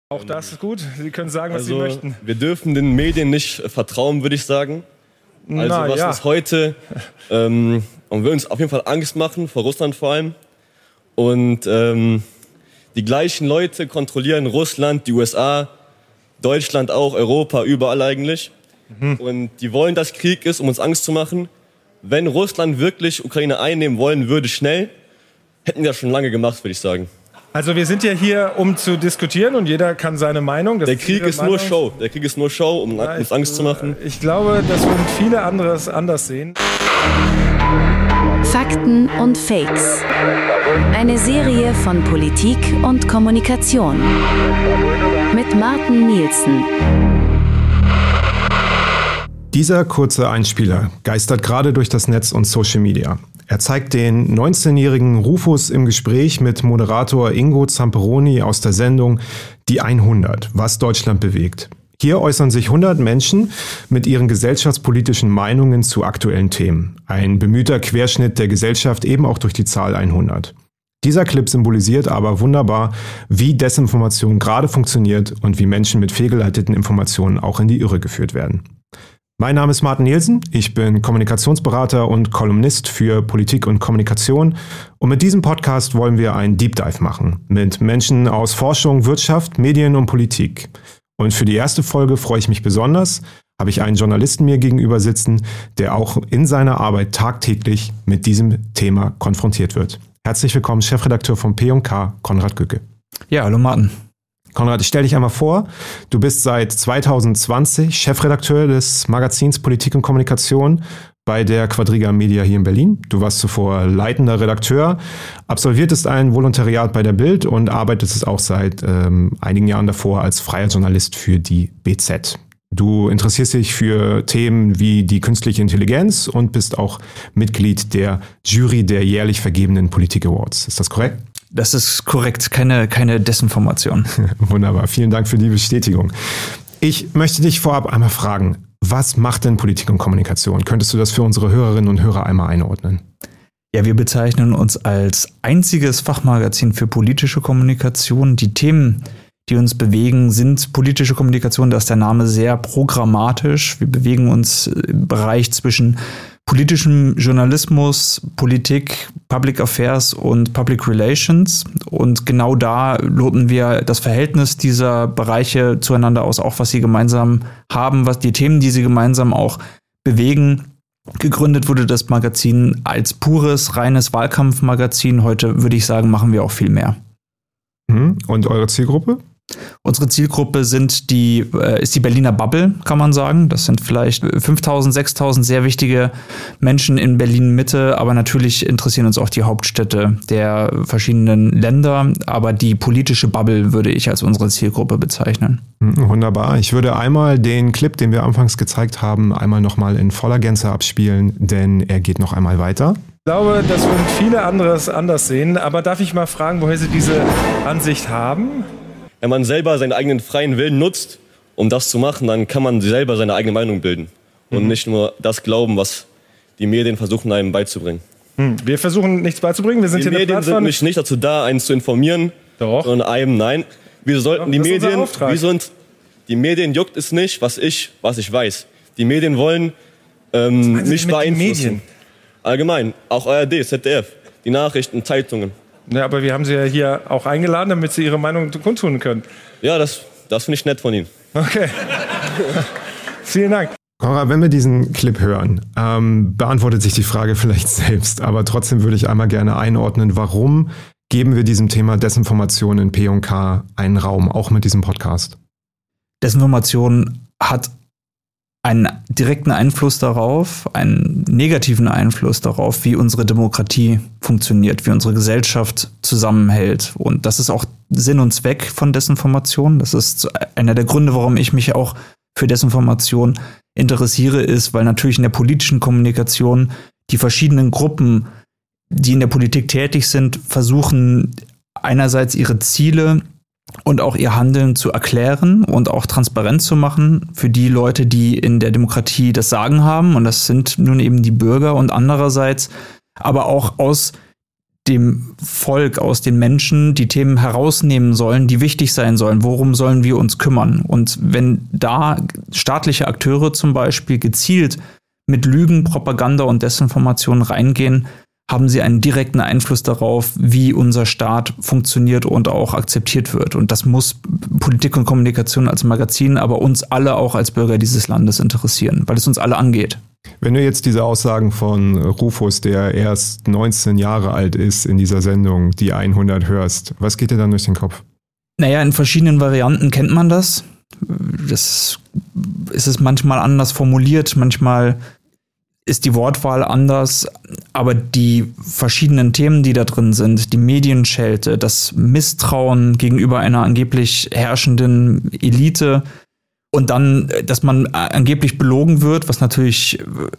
Auch das ist gut. Sie können sagen, was Sie möchten. Wir dürfen den Medien nicht vertrauen, würde ich sagen. Also was ist heute? Und wir uns auf jeden Fall Angst machen, vor Russland vor allem. Und die gleichen Leute kontrollieren Russland, die USA, Deutschland auch, Europa, überall eigentlich. Und die wollen, dass Krieg ist, um uns Angst zu machen. Wenn Russland wirklich Ukraine einnehmen wollen würde, schnell, hätten wir das schon lange gemacht, würde ich sagen. Also wir sind ja hier, um zu diskutieren und jeder kann seine Meinung. Der Krieg ist nur Show. Der Krieg ist nur Show, um uns Angst zu machen. Ich glaube, das würden viele andere anders sehen. Fakten und Fakes. Eine Serie von Politik und Kommunikation. Mit Martin Nielsen. Dieser kurze Einspieler geistert gerade durch das Netz und Social Media. Er zeigt den 19-jährigen Rufus im Gespräch mit Moderator Ingo Zamperoni aus der Sendung Die 100, was Deutschland bewegt. Hier äußern sich 100 Menschen mit ihren gesellschaftspolitischen Meinungen zu aktuellen Themen. Ein bemühter Querschnitt der Gesellschaft, eben auch durch die Zahl 100. Dieser Clip symbolisiert aber wunderbar, wie Desinformation gerade funktioniert und wie Menschen mit fehlgeleiteten Informationen auch in die Irre geführt werden. Mein Name ist Martin Nielsen, ich bin Kommunikationsberater und Kolumnist für Politik und Kommunikation und mit diesem Podcast wollen wir einen Deep Dive machen mit Menschen aus Forschung, Wirtschaft, Medien und Politik. Und für die erste Folge freue ich mich besonders, habe ich einen Journalisten mir gegenüber sitzen, der auch in seiner Arbeit tagtäglich mit diesem Thema konfrontiert wird. Herzlich willkommen, Chefredakteur von P&K, Konrad Gücke. Ja, hallo Martin. Konrad, ich stelle dich einmal vor. Du bist seit 2020 Chefredakteur des Magazins Politik und Kommunikation bei der Quadriga Media hier in Berlin. Du warst zuvor leitender Redakteur, absolviertest ein Volontariat bei der Bild und arbeitest auch seit einigen Jahren davor als freier Journalist für die BZ. Du interessierst dich für Themen wie die künstliche Intelligenz und bist auch Mitglied der Jury der jährlich vergebenen Politik Awards. Ist das korrekt? Das ist korrekt, keine Desinformation. Wunderbar, vielen Dank für die Bestätigung. Ich möchte dich vorab einmal fragen, was macht denn Politik und Kommunikation? Könntest du das für unsere Hörerinnen und Hörer einmal einordnen? Ja, wir bezeichnen uns als einziges Fachmagazin für politische Kommunikation. Die Themen, die uns bewegen, sind politische Kommunikation, da ist der Name sehr programmatisch. Wir bewegen uns im Bereich zwischen politischem Journalismus, Politik, Public Affairs und Public Relations. Und genau da loten wir das Verhältnis dieser Bereiche zueinander aus, auch was sie gemeinsam haben, was die Themen, die sie gemeinsam auch bewegen. Gegründet wurde das Magazin als pures, reines Wahlkampfmagazin. Heute würde ich sagen, machen wir auch viel mehr. Und eure Zielgruppe? Unsere Zielgruppe ist die Berliner Bubble, kann man sagen. Das sind vielleicht 5.000, 6.000 sehr wichtige Menschen in Berlin-Mitte. Aber natürlich interessieren uns auch die Hauptstädte der verschiedenen Länder. Aber die politische Bubble würde ich als unsere Zielgruppe bezeichnen. Wunderbar. Ich würde einmal den Clip, den wir anfangs gezeigt haben, einmal nochmal in voller Gänze abspielen, denn er geht noch einmal weiter. Ich glaube, das würden viele andere anders sehen. Aber darf ich mal fragen, woher Sie diese Ansicht haben? Wenn man selber seinen eigenen freien Willen nutzt, um das zu machen, dann kann man selber seine eigene Meinung bilden. Und nicht nur das glauben, was die Medien versuchen, einem beizubringen. Wir versuchen nichts beizubringen. Wir sind die hier Medien sind nämlich nicht dazu da, einen zu informieren. Doch. Sondern einem, nein. Wir sollten die Medien juckt es nicht, was ich weiß. Die Medien wollen mich beeinflussen. Allgemein, auch ARD, ZDF, die Nachrichten, Zeitungen. Ja, aber wir haben Sie ja hier auch eingeladen, damit Sie Ihre Meinung kundtun können. Ja, das finde ich nett von Ihnen. Okay. Vielen Dank. Konrad, wenn wir diesen Clip hören, beantwortet sich die Frage vielleicht selbst, aber trotzdem würde ich einmal gerne einordnen, warum geben wir diesem Thema Desinformation in P&K einen Raum, auch mit diesem Podcast? Desinformation hat einen direkten Einfluss darauf, einen negativen Einfluss darauf, wie unsere Demokratie funktioniert, wie unsere Gesellschaft zusammenhält. Und das ist auch Sinn und Zweck von Desinformation. Das ist einer der Gründe, warum ich mich auch für Desinformation interessiere, ist, weil natürlich in der politischen Kommunikation die verschiedenen Gruppen, die in der Politik tätig sind, versuchen einerseits ihre Ziele und auch ihr Handeln zu erklären und auch transparent zu machen für die Leute, die in der Demokratie das Sagen haben. Und das sind nun eben die Bürger. Und andererseits aber auch aus dem Volk, aus den Menschen die Themen herausnehmen sollen, die wichtig sein sollen. Worum sollen wir uns kümmern? Und wenn da staatliche Akteure zum Beispiel gezielt mit Lügen, Propaganda und Desinformation reingehen, haben sie einen direkten Einfluss darauf, wie unser Staat funktioniert und auch akzeptiert wird. Und das muss Politik und Kommunikation als Magazin, aber uns alle auch als Bürger dieses Landes interessieren, weil es uns alle angeht. Wenn du jetzt diese Aussagen von Rufus, der erst 19 Jahre alt ist, in dieser Sendung, die 100 hörst, was geht dir dann durch den Kopf? Naja, in verschiedenen Varianten kennt man das. Das ist es manchmal anders formuliert, manchmal ist die Wortwahl anders, aber die verschiedenen Themen, die da drin sind, die Medienschelte, das Misstrauen gegenüber einer angeblich herrschenden Elite und dann, dass man angeblich belogen wird, was natürlich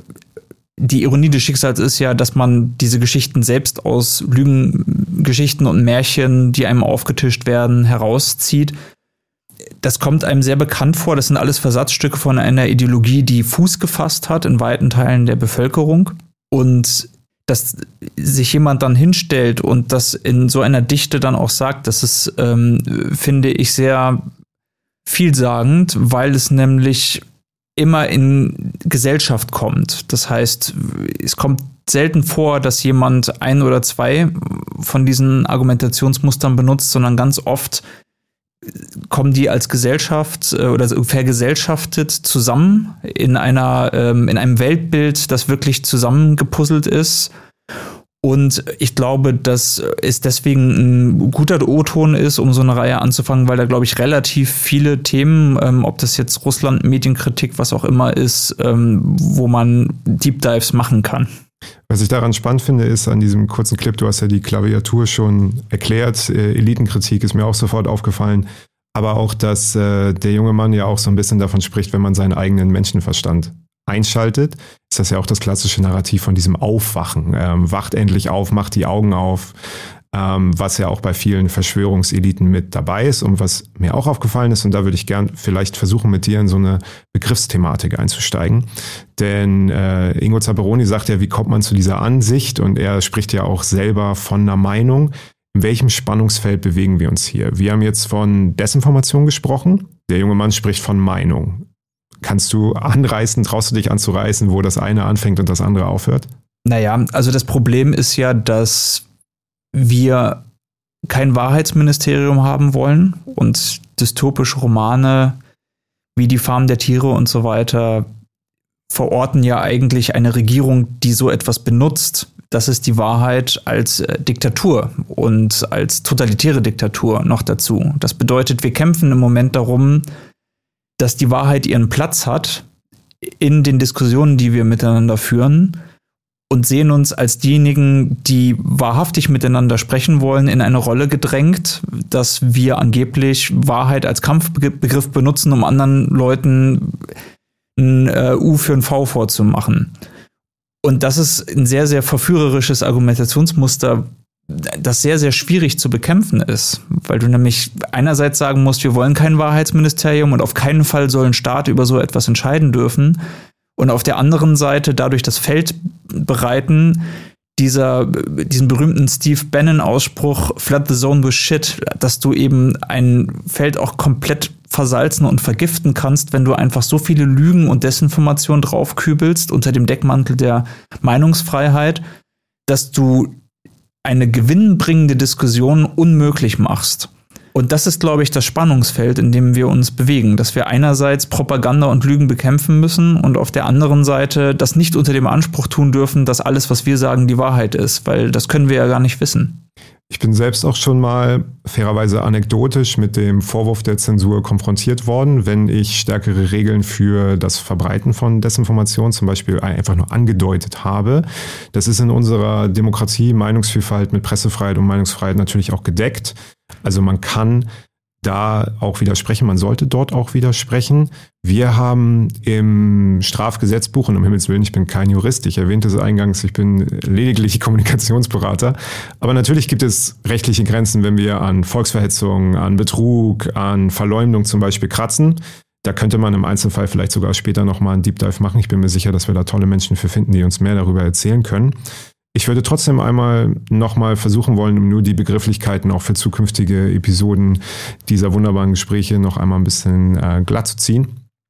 die Ironie des Schicksals ist ja, dass man diese Geschichten selbst aus Lügengeschichten und Märchen, die einem aufgetischt werden, herauszieht. Das kommt einem sehr bekannt vor. Das sind alles Versatzstücke von einer Ideologie, die Fuß gefasst hat in weiten Teilen der Bevölkerung. Und dass sich jemand dann hinstellt und das in so einer Dichte dann auch sagt, das ist, finde ich, sehr vielsagend, weil es nämlich immer in Gesellschaft kommt. Das heißt, es kommt selten vor, dass jemand ein oder zwei von diesen Argumentationsmustern benutzt, sondern ganz oft kommen die als Gesellschaft oder vergesellschaftet zusammen in einem Weltbild, das wirklich zusammengepuzzelt ist. Und ich glaube, dass es deswegen ein guter O-Ton ist, um so eine Reihe anzufangen, weil da, glaube ich, relativ viele Themen, ob das jetzt Russland, Medienkritik, was auch immer ist, wo man Deep Dives machen kann. Was ich daran spannend finde, ist an diesem kurzen Clip, du hast ja die Klaviatur schon erklärt, Elitenkritik ist mir auch sofort aufgefallen, aber auch, dass der junge Mann ja auch so ein bisschen davon spricht, wenn man seinen eigenen Menschenverstand einschaltet, ist das ja auch das klassische Narrativ von diesem Aufwachen. Wacht endlich auf, macht die Augen auf, was ja auch bei vielen Verschwörungseliten mit dabei ist und was mir auch aufgefallen ist, und da würde ich gern vielleicht versuchen, mit dir in so eine Begriffsthematik einzusteigen. Denn Ingo Zamperoni sagt ja, wie kommt man zu dieser Ansicht, und er spricht ja auch selber von einer Meinung. In welchem Spannungsfeld bewegen wir uns hier? Wir haben jetzt von Desinformation gesprochen, der junge Mann spricht von Meinung. Kannst du anreißen, traust du dich anzureißen, wo das eine anfängt und das andere aufhört? Naja, also das Problem ist ja, dass wir kein Wahrheitsministerium haben wollen und dystopische Romane wie die Farm der Tiere und so weiter verorten ja eigentlich eine Regierung, die so etwas benutzt. Das ist die Wahrheit als Diktatur und als totalitäre Diktatur noch dazu. Das bedeutet, wir kämpfen im Moment darum, dass die Wahrheit ihren Platz hat in den Diskussionen, die wir miteinander führen, und sehen uns als diejenigen, die wahrhaftig miteinander sprechen wollen, in eine Rolle gedrängt, dass wir angeblich Wahrheit als Kampfbegriff benutzen, um anderen Leuten ein U für ein V vorzumachen. Und das ist ein sehr, sehr verführerisches Argumentationsmuster, das sehr, sehr schwierig zu bekämpfen ist, weil du nämlich einerseits sagen musst, wir wollen kein Wahrheitsministerium und auf keinen Fall soll ein Staat über so etwas entscheiden dürfen, und auf der anderen Seite dadurch das Feld bereiten, diesen berühmten Steve Bannon-Ausspruch, flood the zone with shit, dass du eben ein Feld auch komplett versalzen und vergiften kannst, wenn du einfach so viele Lügen und Desinformation draufkübelst unter dem Deckmantel der Meinungsfreiheit, dass du eine gewinnbringende Diskussion unmöglich machst. Und das ist, glaube ich, das Spannungsfeld, in dem wir uns bewegen, dass wir einerseits Propaganda und Lügen bekämpfen müssen und auf der anderen Seite das nicht unter dem Anspruch tun dürfen, dass alles, was wir sagen, die Wahrheit ist, weil das können wir ja gar nicht wissen. Ich bin selbst auch schon mal fairerweise anekdotisch mit dem Vorwurf der Zensur konfrontiert worden, wenn ich stärkere Regeln für das Verbreiten von Desinformation zum Beispiel einfach nur angedeutet habe. Das ist in unserer Demokratie, Meinungsvielfalt mit Pressefreiheit und Meinungsfreiheit natürlich auch gedeckt. Also man kann da auch widersprechen, man sollte dort auch widersprechen. Wir haben im Strafgesetzbuch, und um Himmels Willen, ich bin kein Jurist, ich erwähnte es eingangs, ich bin lediglich Kommunikationsberater, aber natürlich gibt es rechtliche Grenzen, wenn wir an Volksverhetzung, an Betrug, an Verleumdung zum Beispiel kratzen. Da könnte man im Einzelfall vielleicht sogar später nochmal einen Deep Dive machen. Ich bin mir sicher, dass wir da tolle Menschen für finden, die uns mehr darüber erzählen können. Ich würde trotzdem einmal nochmal versuchen wollen, um nur die Begrifflichkeiten auch für zukünftige Episoden dieser wunderbaren Gespräche noch einmal ein bisschen glatt zu ziehen.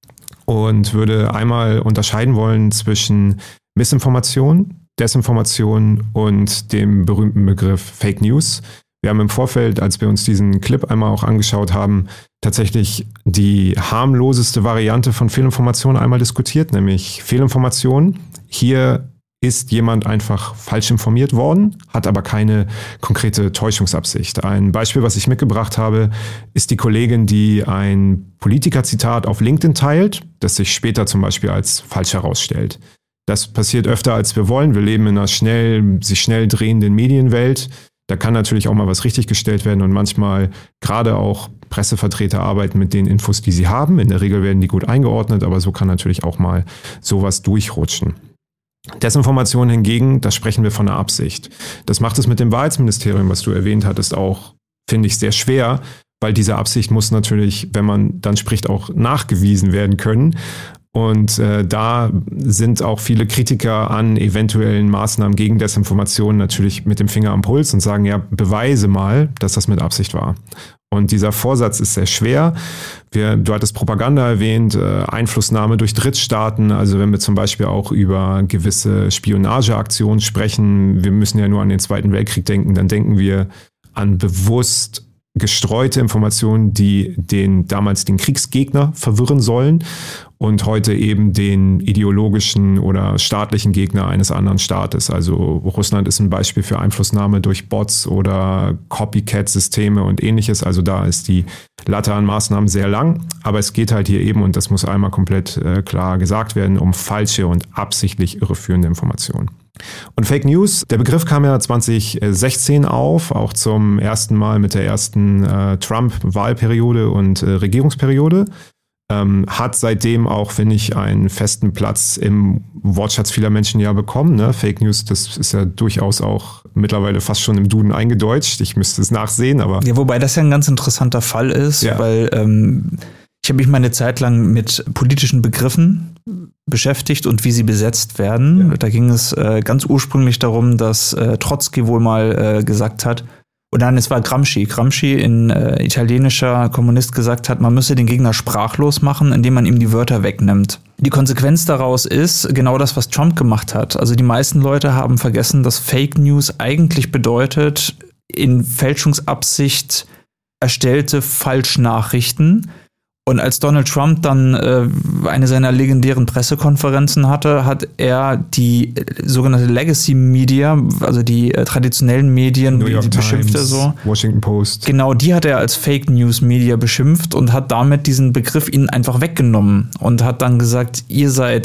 Und würde einmal unterscheiden wollen zwischen Missinformation, Desinformation und dem berühmten Begriff Fake News. Wir haben im Vorfeld, als wir uns diesen Clip einmal auch angeschaut haben, tatsächlich die harmloseste Variante von Fehlinformation einmal diskutiert, nämlich Fehlinformation. Hier ist jemand einfach falsch informiert worden, hat aber keine konkrete Täuschungsabsicht. Ein Beispiel, was ich mitgebracht habe, ist die Kollegin, die ein Politikerzitat auf LinkedIn teilt, das sich später zum Beispiel als falsch herausstellt. Das passiert öfter, als wir wollen. Wir leben in einer sich schnell drehenden Medienwelt. Da kann natürlich auch mal was richtiggestellt werden und manchmal gerade auch Pressevertreter arbeiten mit den Infos, die sie haben. In der Regel werden die gut eingeordnet, aber so kann natürlich auch mal sowas durchrutschen. Desinformation hingegen, da sprechen wir von einer Absicht. Das macht es mit dem Wahrheitsministerium, was du erwähnt hattest, auch, finde ich, sehr schwer, weil diese Absicht muss natürlich, wenn man dann spricht, auch nachgewiesen werden können. Und da sind auch viele Kritiker an eventuellen Maßnahmen gegen Desinformation natürlich mit dem Finger am Puls und sagen, ja, beweise mal, dass das mit Absicht war. Und dieser Vorsatz ist sehr schwer. Du hattest Propaganda erwähnt, Einflussnahme durch Drittstaaten. Also wenn wir zum Beispiel auch über gewisse Spionageaktionen sprechen, wir müssen ja nur an den Zweiten Weltkrieg denken, dann denken wir an bewusst gestreute Informationen, die damals den Kriegsgegner verwirren sollen und heute eben den ideologischen oder staatlichen Gegner eines anderen Staates. Also Russland ist ein Beispiel für Einflussnahme durch Bots oder Copycat-Systeme und ähnliches. Also da ist die Latte an Maßnahmen sehr lang. Aber es geht halt hier eben, und das muss einmal komplett klar gesagt werden, um falsche und absichtlich irreführende Informationen. Und Fake News, der Begriff kam ja 2016 auf, auch zum ersten Mal mit der ersten Trump-Wahlperiode und Regierungsperiode. Hat seitdem auch, finde ich, einen festen Platz im Wortschatz vieler Menschen ja bekommen. Ne? Fake News, das ist ja durchaus auch mittlerweile fast schon im Duden eingedeutscht. Ich müsste es nachsehen, aber... Ja, wobei das ja ein ganz interessanter Fall ist, ja. Weil ich habe mich mal eine Zeit lang mit politischen Begriffen beschäftigt und wie sie besetzt werden. Ja. Da ging es ganz ursprünglich darum, dass Trotzki wohl mal gesagt hat, oder nein, es war Gramsci, in italienischer Kommunist gesagt hat, man müsse den Gegner sprachlos machen, indem man ihm die Wörter wegnimmt. Die Konsequenz daraus ist genau das, was Trump gemacht hat. Also die meisten Leute haben vergessen, dass Fake News eigentlich bedeutet, in Fälschungsabsicht erstellte Falschnachrichten. Und als Donald Trump dann eine seiner legendären Pressekonferenzen hatte, hat er die sogenannte Legacy Media, also die traditionellen Medien, New York beschimpft Times, er so. Washington Post. Genau, die hat er als Fake News Media beschimpft und hat damit diesen Begriff ihnen einfach weggenommen und hat dann gesagt, ihr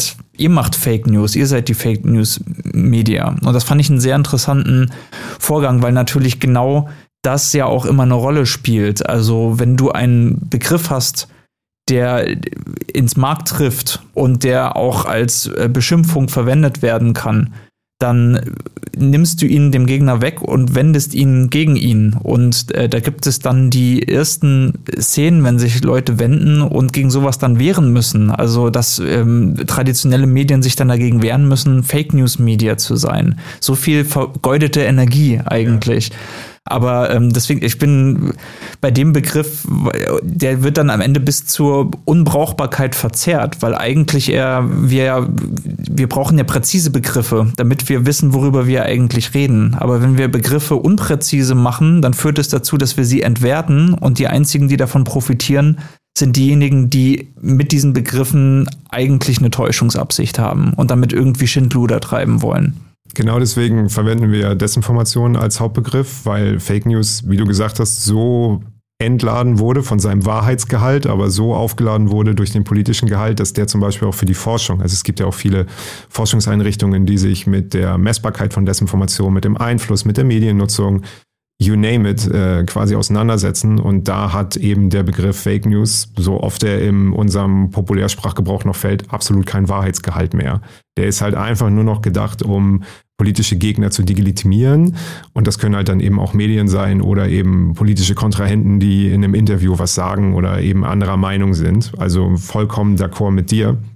macht Fake News, ihr seid die Fake News Media. Und das fand ich einen sehr interessanten Vorgang, weil natürlich genau das ja auch immer eine Rolle spielt. Also wenn du einen Begriff hast, der ins Mark trifft und der auch als Beschimpfung verwendet werden kann, dann nimmst du ihn dem Gegner weg und wendest ihn gegen ihn. Und da gibt es dann die ersten Szenen, wenn sich Leute wenden und gegen sowas dann wehren müssen. Also dass traditionelle Medien sich dann dagegen wehren müssen, Fake News Media zu sein. So viel vergeudete Energie eigentlich. Ja. Aber deswegen, ich bin bei dem Begriff, der wird dann am Ende bis zur Unbrauchbarkeit verzerrt, weil eigentlich wir brauchen ja präzise Begriffe, damit wir wissen, worüber wir eigentlich reden. Aber wenn wir Begriffe unpräzise machen, dann führt es dazu, dass wir sie entwerten und die einzigen, die davon profitieren, sind diejenigen, die mit diesen Begriffen eigentlich eine Täuschungsabsicht haben und damit irgendwie Schindluder treiben wollen. Genau deswegen verwenden wir Desinformation als Hauptbegriff, weil Fake News, wie du gesagt hast, so entladen wurde von seinem Wahrheitsgehalt, aber so aufgeladen wurde durch den politischen Gehalt, dass der zum Beispiel auch für die Forschung, also es gibt ja auch viele Forschungseinrichtungen, die sich mit der Messbarkeit von Desinformation, mit dem Einfluss, mit der Mediennutzung, you name it, quasi auseinandersetzen. Und da hat eben der Begriff Fake News, so oft er in unserem Populärsprachgebrauch noch fällt, absolut kein Wahrheitsgehalt mehr. Der ist halt einfach nur noch gedacht, um politische Gegner zu delegitimieren. Und das können halt dann eben auch Medien sein oder eben politische Kontrahenten, die in einem Interview was sagen oder eben anderer Meinung sind. Also vollkommen d'accord mit dir.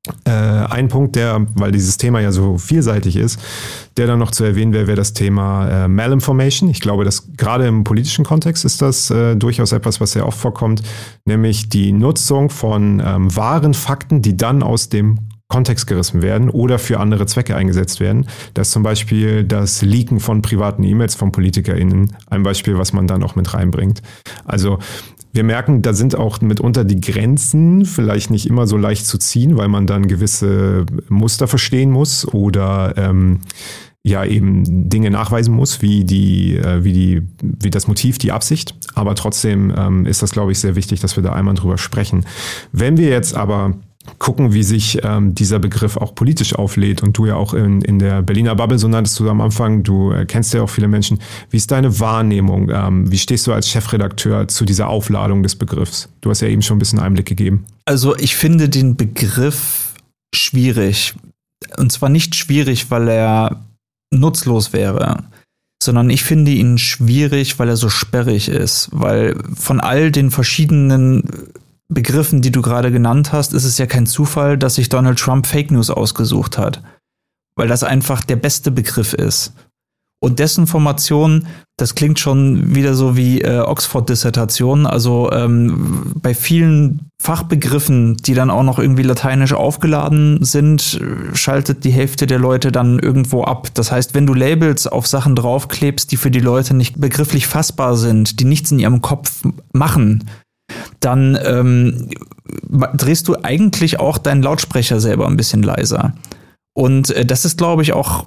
Ein Punkt, weil dieses Thema ja so vielseitig ist, der dann noch zu erwähnen wäre das Thema Malinformation. Ich glaube, dass gerade im politischen Kontext ist das durchaus etwas, was sehr oft vorkommt, nämlich die Nutzung von wahren Fakten, die dann aus dem Kontext gerissen werden oder für andere Zwecke eingesetzt werden. Das ist zum Beispiel das Leaken von privaten E-Mails von PolitikerInnen ein Beispiel, was man dann auch mit reinbringt. Also wir merken, da sind auch mitunter die Grenzen vielleicht nicht immer so leicht zu ziehen, weil man dann gewisse Muster verstehen muss oder eben Dinge nachweisen muss, wie das Motiv, die Absicht. Aber trotzdem ist das, glaube ich, sehr wichtig, dass wir da einmal drüber sprechen. Wenn wir jetzt aber gucken, wie sich dieser Begriff auch politisch auflädt und du ja auch in der Berliner Bubble, so nanntest du am Anfang, du kennst ja auch viele Menschen. Wie ist deine Wahrnehmung? Wie stehst du als Chefredakteur zu dieser Aufladung des Begriffs? Du hast ja eben schon ein bisschen Einblick gegeben. Also ich finde den Begriff schwierig. Und zwar nicht schwierig, weil er nutzlos wäre, sondern ich finde ihn schwierig, weil er so sperrig ist. Weil von all den verschiedenen Begriffen, die du gerade genannt hast, ist es ja kein Zufall, dass sich Donald Trump Fake News ausgesucht hat. Weil das einfach der beste Begriff ist. Und Desinformation, das klingt schon wieder so wie Oxford-Dissertation. Also bei vielen Fachbegriffen, die dann auch noch irgendwie lateinisch aufgeladen sind, schaltet die Hälfte der Leute dann irgendwo ab. Das heißt, wenn du Labels auf Sachen draufklebst, die für die Leute nicht begrifflich fassbar sind, die nichts in ihrem Kopf machen, dann drehst du eigentlich auch deinen Lautsprecher selber ein bisschen leiser. Und das ist, glaube ich, auch,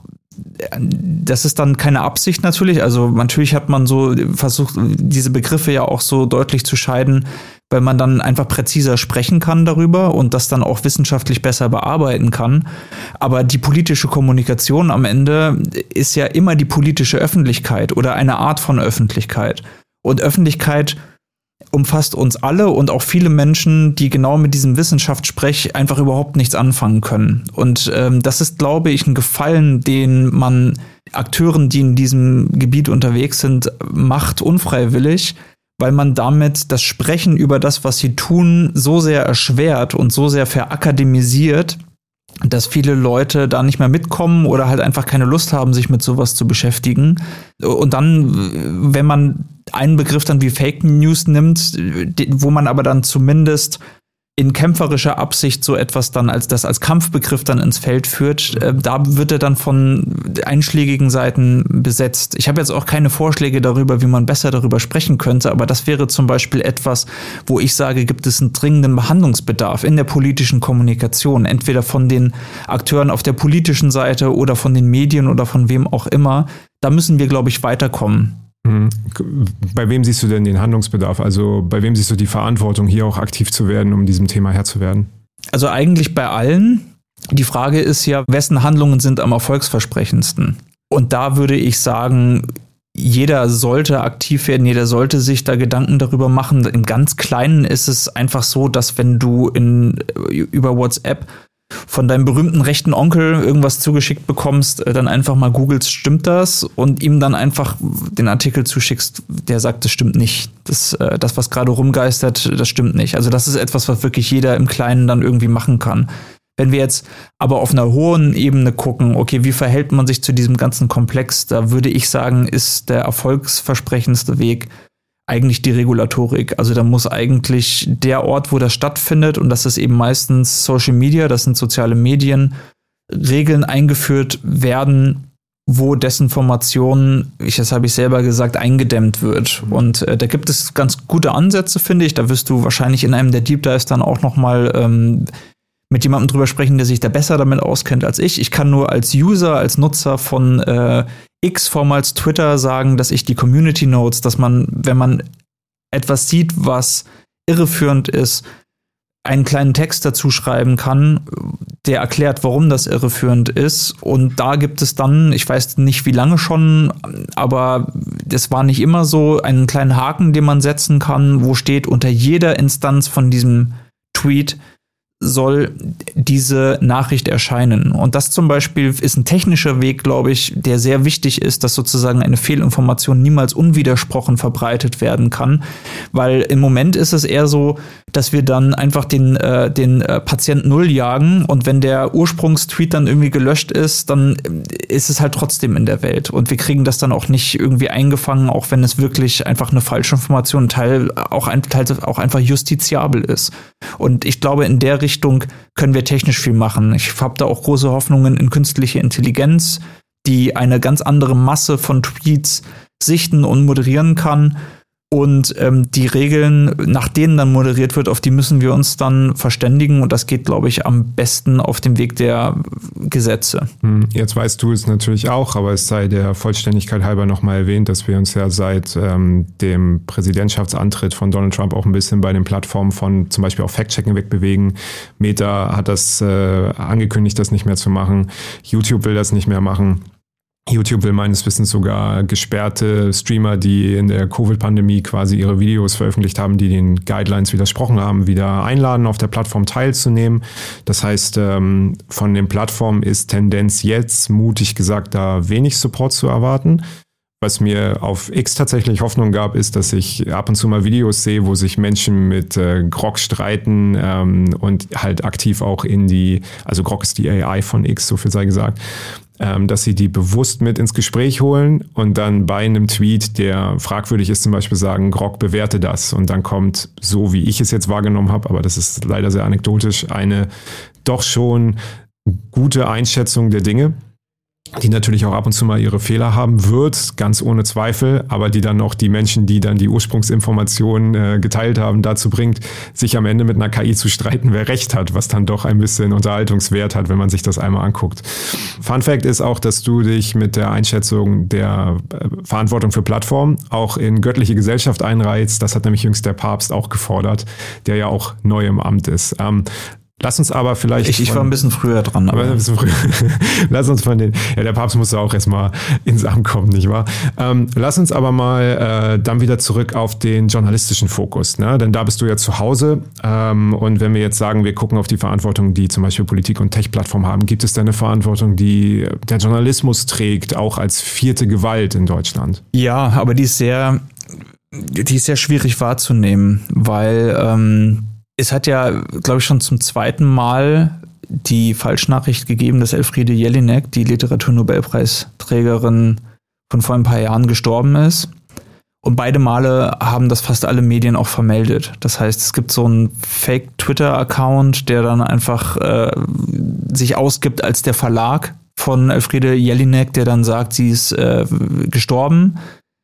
das ist dann keine Absicht natürlich. Also natürlich hat man so versucht, diese Begriffe ja auch so deutlich zu scheiden, weil man dann einfach präziser sprechen kann darüber und das dann auch wissenschaftlich besser bearbeiten kann. Aber die politische Kommunikation am Ende ist ja immer die politische Öffentlichkeit oder eine Art von Öffentlichkeit. Und Öffentlichkeit umfasst uns alle und auch viele Menschen, die genau mit diesem Wissenschaftssprech einfach überhaupt nichts anfangen können. Und das ist, glaube ich, ein Gefallen, den man Akteuren, die in diesem Gebiet unterwegs sind, macht unfreiwillig, weil man damit das Sprechen über das, was sie tun, so sehr erschwert und so sehr verakademisiert, dass viele Leute da nicht mehr mitkommen oder halt einfach keine Lust haben, sich mit sowas zu beschäftigen. Und dann, wenn man einen Begriff dann wie Fake News nimmt, wo man aber dann zumindest in kämpferischer Absicht so etwas dann als Kampfbegriff dann ins Feld führt, da wird er dann von einschlägigen Seiten besetzt. Ich habe jetzt auch keine Vorschläge darüber, wie man besser darüber sprechen könnte, aber das wäre zum Beispiel etwas, wo ich sage, gibt es einen dringenden Behandlungsbedarf in der politischen Kommunikation, entweder von den Akteuren auf der politischen Seite oder von den Medien oder von wem auch immer. Da müssen wir, glaube ich, weiterkommen. Bei wem siehst du denn den Handlungsbedarf? Also bei wem siehst du die Verantwortung, hier auch aktiv zu werden, um diesem Thema Herr zu werden? Also eigentlich bei allen. Die Frage ist ja, wessen Handlungen sind am erfolgsversprechendsten? Und da würde ich sagen, jeder sollte aktiv werden, jeder sollte sich da Gedanken darüber machen. Im ganz Kleinen ist es einfach so, dass wenn du über WhatsApp von deinem berühmten rechten Onkel irgendwas zugeschickt bekommst, dann einfach mal googelst, stimmt das? Und ihm dann einfach den Artikel zuschickst, der sagt, das stimmt nicht. Das was gerade rumgeistert, das stimmt nicht. Also das ist etwas, was wirklich jeder im Kleinen dann irgendwie machen kann. Wenn wir jetzt aber auf einer hohen Ebene gucken, okay, wie verhält man sich zu diesem ganzen Komplex, da würde ich sagen, ist der erfolgsversprechendste Weg eigentlich die Regulatorik. Also da muss eigentlich der Ort, wo das stattfindet, und das ist eben meistens Social Media, das sind soziale Medien, Regeln eingeführt werden, wo Desinformation, das habe ich selber gesagt, eingedämmt wird. Und da gibt es ganz gute Ansätze, finde ich. Da wirst du wahrscheinlich in einem der Deep Dives dann auch nochmal mit jemandem drüber sprechen, der sich da besser damit auskennt als ich. Ich kann nur als User, als Nutzer von X, vormals Twitter, sagen, dass ich die Community Notes, dass man, wenn man etwas sieht, was irreführend ist, einen kleinen Text dazu schreiben kann, der erklärt, warum das irreführend ist. Und da gibt es dann, ich weiß nicht wie lange schon, aber das war nicht immer so, einen kleinen Haken, den man setzen kann, wo steht, unter jeder Instanz von diesem Tweet soll diese Nachricht erscheinen. Und das zum Beispiel ist ein technischer Weg, glaube ich, der sehr wichtig ist, dass sozusagen eine Fehlinformation niemals unwidersprochen verbreitet werden kann. Weil im Moment ist es eher so, dass wir dann einfach den Patient 0 jagen und wenn der Ursprungstweet dann irgendwie gelöscht ist, dann ist es halt trotzdem in der Welt. Und wir kriegen das dann auch nicht irgendwie eingefangen, auch wenn es wirklich einfach eine Falschinformation auch einfach justiziabel ist. Und ich glaube, in der Richtung können wir technisch viel machen. Ich habe da auch große Hoffnungen in künstliche Intelligenz, die eine ganz andere Masse von Tweets sichten und moderieren kann. Und die Regeln, nach denen dann moderiert wird, auf die müssen wir uns dann verständigen. Und das geht, glaube ich, am besten auf dem Weg der Gesetze. Jetzt weißt du es natürlich auch, aber es sei der Vollständigkeit halber nochmal erwähnt, dass wir uns ja seit dem Präsidentschaftsantritt von Donald Trump auch ein bisschen bei den Plattformen von zum Beispiel auch Fact-Checking wegbewegen. Meta hat das angekündigt, das nicht mehr zu machen. YouTube will das nicht mehr machen. YouTube will meines Wissens sogar gesperrte Streamer, die in der Covid-Pandemie quasi ihre Videos veröffentlicht haben, die den Guidelines widersprochen haben, wieder einladen, auf der Plattform teilzunehmen. Das heißt, von den Plattformen ist Tendenz jetzt, mutig gesagt, da wenig Support zu erwarten. Was mir auf X tatsächlich Hoffnung gab, ist, dass ich ab und zu mal Videos sehe, wo sich Menschen mit Grok streiten und halt aktiv auch also Grok ist die AI von X, so viel sei gesagt, dass sie die bewusst mit ins Gespräch holen und dann bei einem Tweet, der fragwürdig ist, zum Beispiel sagen, Grok bewerte das. Und dann kommt, so wie ich es jetzt wahrgenommen habe, aber das ist leider sehr anekdotisch, eine doch schon gute Einschätzung der Dinge, die natürlich auch ab und zu mal ihre Fehler haben wird, ganz ohne Zweifel, aber die dann auch die Menschen, die dann die Ursprungsinformationen geteilt haben, dazu bringt, sich am Ende mit einer KI zu streiten, wer recht hat, was dann doch ein bisschen Unterhaltungswert hat, wenn man sich das einmal anguckt. Fun Fact ist auch, dass du dich mit der Einschätzung der Verantwortung für Plattformen auch in göttliche Gesellschaft einreizt. Das hat nämlich jüngst der Papst auch gefordert, der ja auch neu im Amt ist. Lass uns aber vielleicht... Ich war ein bisschen früher dran. Aber ein bisschen früher. Lass uns der Papst musste auch erstmal ins Amt kommen, nicht wahr? Lass uns aber mal dann wieder zurück auf den journalistischen Fokus, ne? Denn da bist du ja zu Hause. Und wenn wir jetzt sagen, wir gucken auf die Verantwortung, die zum Beispiel Politik und Tech-Plattformen haben, gibt es da eine Verantwortung, die der Journalismus trägt, auch als vierte Gewalt in Deutschland? Ja, aber die ist sehr schwierig wahrzunehmen, weil es hat ja, glaube ich, schon zum zweiten Mal die Falschnachricht gegeben, dass Elfriede Jelinek, die Literaturnobelpreisträgerin, von vor ein paar Jahren gestorben ist. Und beide Male haben das fast alle Medien auch vermeldet. Das heißt, es gibt so einen Fake-Twitter-Account, der dann einfach sich ausgibt als der Verlag von Elfriede Jelinek, der dann sagt, sie ist gestorben.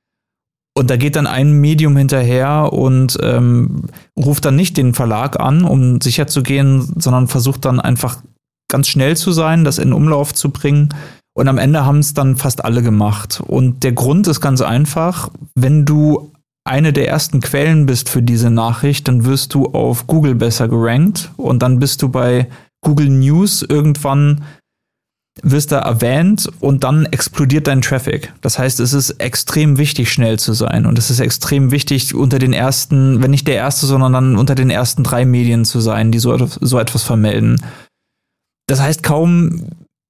Und da geht dann ein Medium hinterher und ruft dann nicht den Verlag an, um sicher zu gehen, sondern versucht dann einfach ganz schnell zu sein, das in Umlauf zu bringen. Und am Ende haben es dann fast alle gemacht. Und der Grund ist ganz einfach: Wenn du eine der ersten Quellen bist für diese Nachricht, dann wirst du auf Google besser gerankt und dann bist du bei Google News irgendwann, wirst da erwähnt und dann explodiert dein Traffic. Das heißt, es ist extrem wichtig, schnell zu sein. Und es ist extrem wichtig, unter den ersten, wenn nicht der erste, sondern dann unter den ersten 3 Medien zu sein, die so etwas vermelden. Das heißt, kaum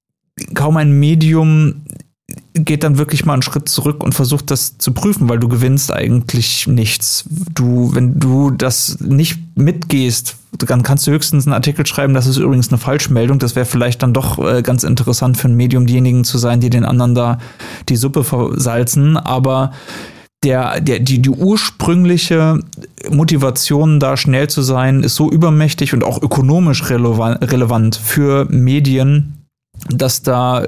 ein Medium geht dann wirklich mal einen Schritt zurück und versucht das zu prüfen, weil du gewinnst eigentlich nichts. Wenn du das nicht mitgehst, dann kannst du höchstens einen Artikel schreiben, das ist übrigens eine Falschmeldung. Das wäre vielleicht dann doch ganz interessant für ein Medium, diejenigen zu sein, die den anderen da die Suppe versalzen. Aber die ursprüngliche Motivation, da schnell zu sein, ist so übermächtig und auch ökonomisch relevant für Medien, dass das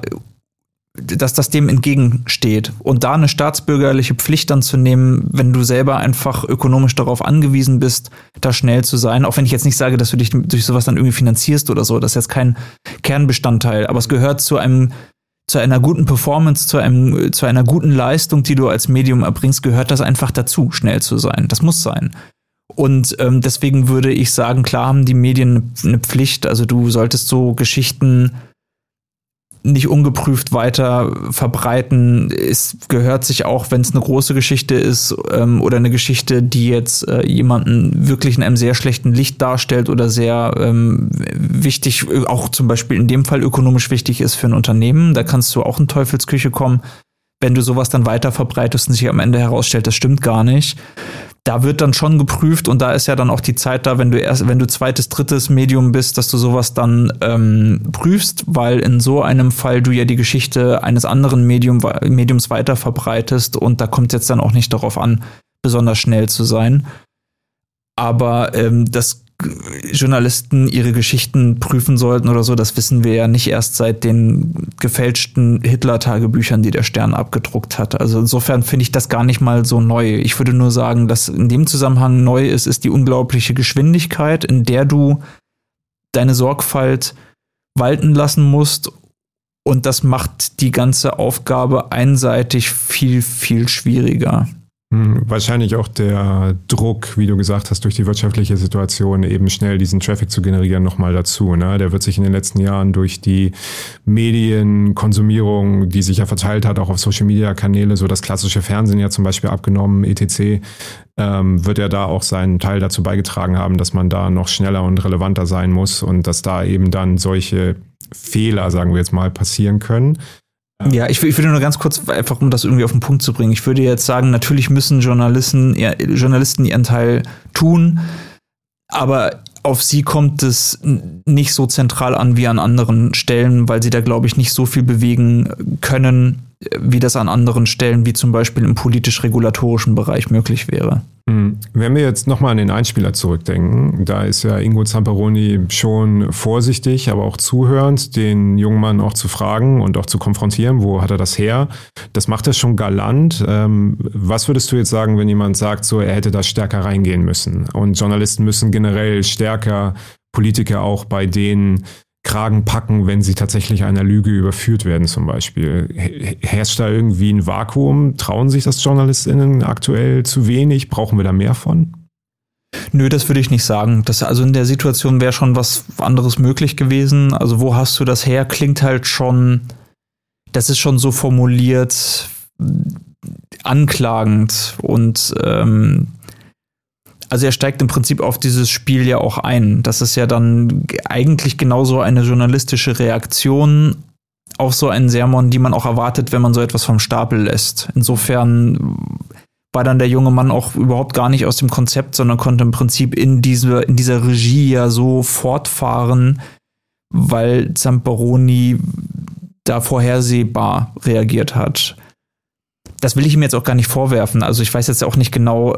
dem entgegensteht. Und da eine staatsbürgerliche Pflicht dann zu nehmen, wenn du selber einfach ökonomisch darauf angewiesen bist, da schnell zu sein. Auch wenn ich jetzt nicht sage, dass du dich durch sowas dann irgendwie finanzierst oder so. Das ist jetzt kein Kernbestandteil. Aber es gehört zu einer guten Performance, zu einer guten Leistung, die du als Medium erbringst, gehört das einfach dazu, schnell zu sein. Das muss sein. Und deswegen würde ich sagen, klar haben die Medien eine Pflicht. Also du solltest so Geschichten nicht ungeprüft weiter verbreiten. Es gehört sich auch, wenn es eine große Geschichte ist oder eine Geschichte, die jetzt jemanden wirklich in einem sehr schlechten Licht darstellt oder sehr wichtig, auch zum Beispiel in dem Fall ökonomisch wichtig ist für ein Unternehmen. Da kannst du auch in Teufelsküche kommen, wenn du sowas dann weiter verbreitest und sich am Ende herausstellt, das stimmt gar nicht. Da wird dann schon geprüft und da ist ja dann auch die Zeit da, wenn du zweites, drittes Medium bist, dass du sowas dann prüfst, weil in so einem Fall du ja die Geschichte eines anderen Mediums weiter verbreitest und da kommt jetzt dann auch nicht darauf an, besonders schnell zu sein. Aber dass Journalisten ihre Geschichten prüfen sollten oder so, das wissen wir ja nicht erst seit den gefälschten Hitler-Tagebüchern, die der Stern abgedruckt hat. Also insofern finde ich das gar nicht mal so neu. Ich würde nur sagen, dass in dem Zusammenhang neu ist die unglaubliche Geschwindigkeit, in der du deine Sorgfalt walten lassen musst. Und das macht die ganze Aufgabe einseitig viel, viel schwieriger. Wahrscheinlich auch der Druck, wie du gesagt hast, durch die wirtschaftliche Situation eben schnell diesen Traffic zu generieren nochmal dazu. Ne? Der wird sich in den letzten Jahren durch die Medienkonsumierung, die sich ja verteilt hat, auch auf Social-Media-Kanäle, so das klassische Fernsehen ja zum Beispiel abgenommen, etc., wird ja da auch seinen Teil dazu beigetragen haben, dass man da noch schneller und relevanter sein muss und dass da eben dann solche Fehler, sagen wir jetzt mal, passieren können. Ja, ich würde nur ganz kurz, einfach um das irgendwie auf den Punkt zu bringen, ich würde jetzt sagen, natürlich müssen Journalisten ihren Teil tun, aber auf sie kommt es nicht so zentral an wie an anderen Stellen, weil sie da, glaube ich, nicht so viel bewegen können, wie das an anderen Stellen, wie zum Beispiel im politisch-regulatorischen Bereich möglich wäre. Wenn wir jetzt nochmal an den Einspieler zurückdenken, da ist ja Ingo Zamperoni schon vorsichtig, aber auch zuhörend, den jungen Mann auch zu fragen und auch zu konfrontieren, wo hat er das her? Das macht er schon galant. Was würdest du jetzt sagen, wenn jemand sagt, so er hätte da stärker reingehen müssen? Und Journalisten müssen generell stärker Politiker auch bei den Kragen packen, wenn sie tatsächlich einer Lüge überführt werden zum Beispiel. Herrscht da irgendwie ein Vakuum? Trauen sich das JournalistInnen aktuell zu wenig? Brauchen wir da mehr von? Nö, das würde ich nicht sagen. Also in der Situation wäre schon was anderes möglich gewesen. Also wo hast du das her? Klingt halt schon, das ist schon so formuliert, anklagend und also er steigt im Prinzip auf dieses Spiel ja auch ein. Das ist ja dann eigentlich genauso eine journalistische Reaktion auf so einen Sermon, die man auch erwartet, wenn man so etwas vom Stapel lässt. Insofern war dann der junge Mann auch überhaupt gar nicht aus dem Konzept, sondern konnte im Prinzip in dieser Regie ja so fortfahren, weil Zamperoni da vorhersehbar reagiert hat. Das will ich ihm jetzt auch gar nicht vorwerfen. Also ich weiß jetzt auch nicht genau,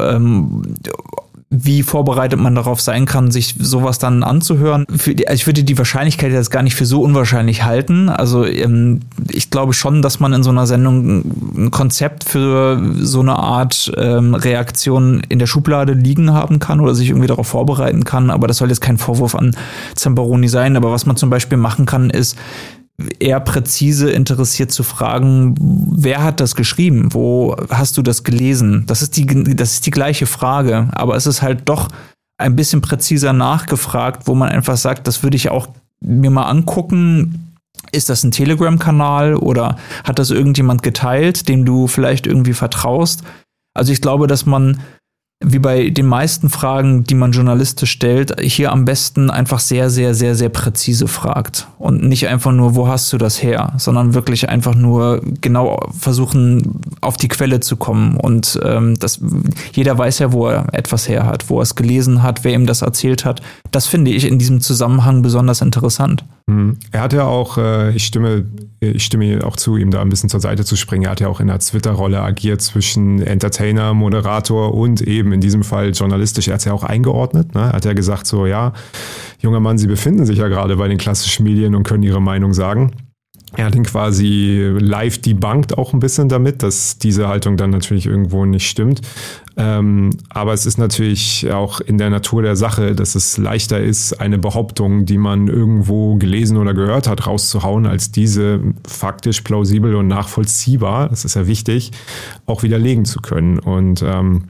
wie vorbereitet man darauf sein kann, sich sowas dann anzuhören. Ich würde die Wahrscheinlichkeit jetzt gar nicht für so unwahrscheinlich halten. Also ich glaube schon, dass man in so einer Sendung ein Konzept für so eine Art Reaktion in der Schublade liegen haben kann oder sich irgendwie darauf vorbereiten kann. Aber das soll jetzt kein Vorwurf an Zamperoni sein. Aber was man zum Beispiel machen kann, ist eher präzise interessiert zu fragen, wer hat das geschrieben? Wo hast du das gelesen? Das ist die gleiche Frage, aber es ist halt doch ein bisschen präziser nachgefragt, wo man einfach sagt, das würde ich auch mir mal angucken. Ist das ein Telegram-Kanal oder hat das irgendjemand geteilt, dem du vielleicht irgendwie vertraust? Also ich glaube, dass man wie bei den meisten Fragen, die man journalistisch stellt, hier am besten einfach sehr, sehr, sehr, sehr präzise fragt. Und nicht einfach nur, wo hast du das her? Sondern wirklich einfach nur genau versuchen, auf die Quelle zu kommen. Und jeder weiß ja, wo er etwas her hat, wo er es gelesen hat, wer ihm das erzählt hat. Das finde ich in diesem Zusammenhang besonders interessant. Er hat ja auch, ich stimme auch zu, ihm da ein bisschen zur Seite zu springen. Er hat ja auch in einer Twitter-Rolle agiert zwischen Entertainer, Moderator und eben in diesem Fall journalistisch. Er hat es ja auch eingeordnet. Ne? Er hat ja gesagt so, ja, junger Mann, Sie befinden sich ja gerade bei den klassischen Medien und können Ihre Meinung sagen. Er hat ihn quasi live debunked auch ein bisschen damit, dass diese Haltung dann natürlich irgendwo nicht stimmt. Aber es ist natürlich auch in der Natur der Sache, dass es leichter ist, eine Behauptung, die man irgendwo gelesen oder gehört hat, rauszuhauen, als diese faktisch plausibel und nachvollziehbar, das ist ja wichtig, auch widerlegen zu können. Und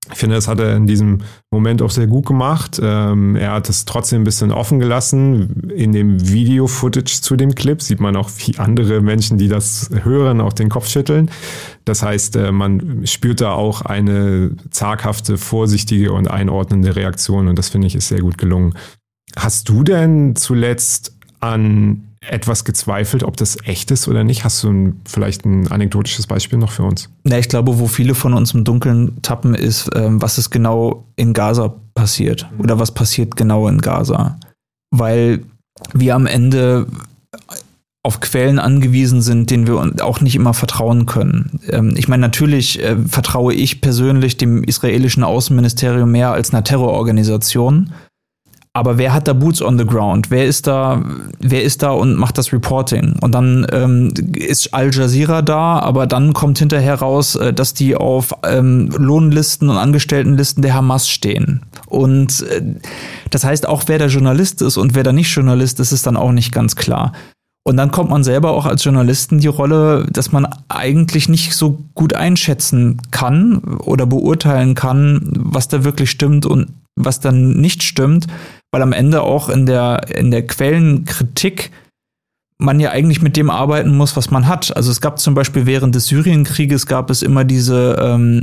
Ich finde, das hat er in diesem Moment auch sehr gut gemacht. Er hat es trotzdem ein bisschen offen gelassen. In dem Video-Footage zu dem Clip sieht man auch wie andere Menschen, die das hören, auch den Kopf schütteln. Das heißt, man spürt da auch eine zaghafte, vorsichtige und einordnende Reaktion. Und das, finde ich, ist sehr gut gelungen. Hast du denn zuletzt an etwas gezweifelt, ob das echt ist oder nicht? Hast du vielleicht ein anekdotisches Beispiel noch für uns? Ja, ich glaube, wo viele von uns im Dunkeln tappen, ist, was ist genau in Gaza passiert oder was passiert genau in Gaza. Weil wir am Ende auf Quellen angewiesen sind, denen wir auch nicht immer vertrauen können. Ich meine, natürlich vertraue ich persönlich dem israelischen Außenministerium mehr als einer Terrororganisation. Aber wer hat da Boots on the ground? Wer ist da und macht das Reporting? Und dann ist Al Jazeera da, aber dann kommt hinterher raus, dass die auf Lohnlisten und Angestelltenlisten der Hamas stehen. Und das heißt, auch wer der Journalist ist und wer da nicht Journalist ist, ist dann auch nicht ganz klar. Und dann kommt man selber auch als Journalist in die Rolle, dass man eigentlich nicht so gut einschätzen kann oder beurteilen kann, was da wirklich stimmt und was dann nicht stimmt, weil am Ende auch in der Quellenkritik man ja eigentlich mit dem arbeiten muss, was man hat. Also es gab zum Beispiel während des Syrienkrieges gab es immer diese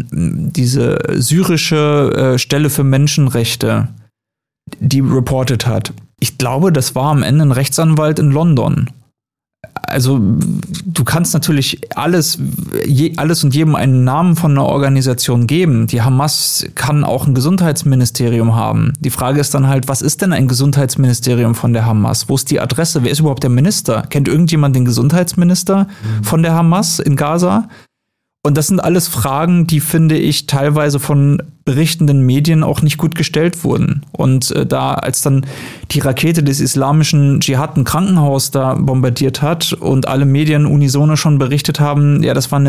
syrische Stelle für Menschenrechte, die reportet hat. Ich glaube, das war am Ende ein Rechtsanwalt in London. Also du kannst natürlich alles und jedem einen Namen von einer Organisation geben. Die Hamas kann auch ein Gesundheitsministerium haben. Die Frage ist dann halt, was ist denn ein Gesundheitsministerium von der Hamas? Wo ist die Adresse? Wer ist überhaupt der Minister? Kennt irgendjemand den Gesundheitsminister von der Hamas in Gaza? Und das sind alles Fragen, die, finde ich, teilweise von berichtenden Medien auch nicht gut gestellt wurden. Und als dann die Rakete des islamischen Dschihad ein Krankenhaus da bombardiert hat und alle Medien unisono schon berichtet haben, ja, das war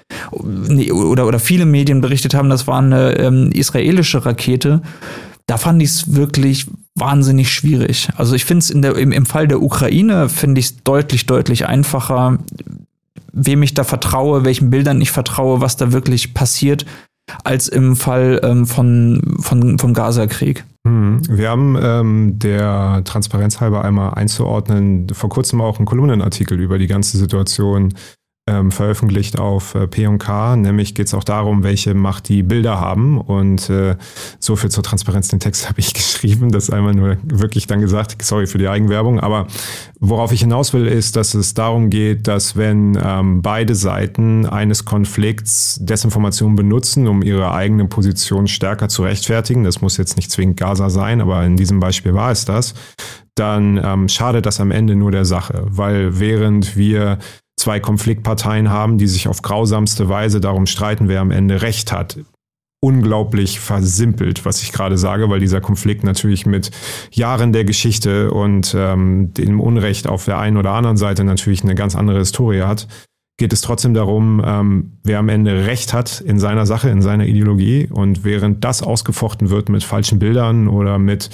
oder viele Medien berichtet haben, das war eine israelische Rakete, da fand ich es wirklich wahnsinnig schwierig. Also ich finde es im Fall der Ukraine, finde ich es deutlich, deutlich einfacher, wem ich da vertraue, welchen Bildern ich vertraue, was da wirklich passiert, als im Fall vom Gaza-Krieg. Wir haben der Transparenz halber einmal einzuordnen, vor kurzem auch einen Kolumnenartikel über die ganze Situation veröffentlicht auf P&K, nämlich geht es auch darum, welche Macht die Bilder haben und so viel zur Transparenz, den Text habe ich geschrieben, das einmal nur wirklich dann gesagt, sorry für die Eigenwerbung, aber worauf ich hinaus will, ist, dass es darum geht, dass wenn beide Seiten eines Konflikts Desinformation benutzen, um ihre eigene Position stärker zu rechtfertigen, das muss jetzt nicht zwingend Gaza sein, aber in diesem Beispiel war es das, dann schadet das am Ende nur der Sache, weil während wir zwei Konfliktparteien haben, die sich auf grausamste Weise darum streiten, wer am Ende Recht hat. Unglaublich versimpelt, was ich gerade sage, weil dieser Konflikt natürlich mit Jahren der Geschichte und dem Unrecht auf der einen oder anderen Seite natürlich eine ganz andere Historie hat. Geht es trotzdem darum, wer am Ende Recht hat in seiner Sache, in seiner Ideologie. Und während das ausgefochten wird mit falschen Bildern oder mit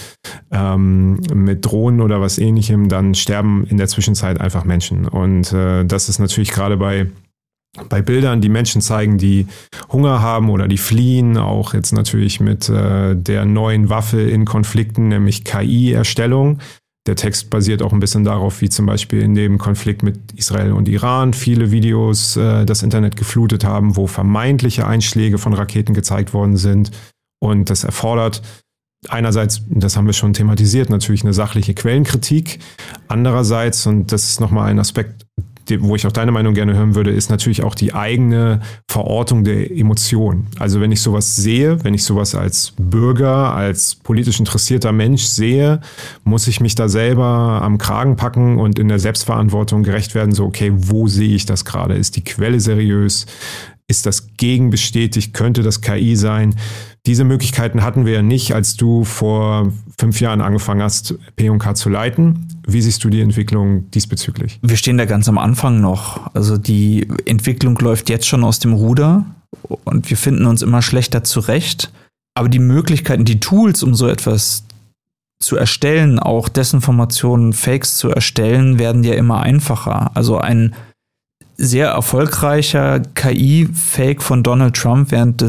Drohnen oder was Ähnlichem, dann sterben in der Zwischenzeit einfach Menschen. Und das ist natürlich gerade bei Bildern, die Menschen zeigen, die Hunger haben oder die fliehen, auch jetzt natürlich mit der neuen Waffe in Konflikten, nämlich KI-Erstellung. Der Text basiert auch ein bisschen darauf, wie zum Beispiel in dem Konflikt mit Israel und Iran viele Videos das Internet geflutet haben, wo vermeintliche Einschläge von Raketen gezeigt worden sind. Und das erfordert einerseits, das haben wir schon thematisiert, natürlich eine sachliche Quellenkritik. Andererseits, und das ist nochmal ein Aspekt, wo ich auch deine Meinung gerne hören würde, ist natürlich auch die eigene Verortung der Emotionen. Also wenn ich sowas sehe, wenn ich sowas als Bürger, als politisch interessierter Mensch sehe, muss ich mich da selber am Kragen packen und in der Selbstverantwortung gerecht werden, so okay, wo sehe ich das gerade? Ist die Quelle seriös? Ist das gegenbestätigt? Könnte das KI sein? Diese Möglichkeiten hatten wir ja nicht, als du vor 5 Jahren angefangen hast, P&K zu leiten. Wie siehst du die Entwicklung diesbezüglich? Wir stehen da ganz am Anfang noch. Also die Entwicklung läuft jetzt schon aus dem Ruder und wir finden uns immer schlechter zurecht. Aber die Möglichkeiten, die Tools, um so etwas zu erstellen, auch Desinformationen, Fakes zu erstellen, werden ja immer einfacher. Also ein sehr erfolgreicher KI-Fake von Donald Trump während des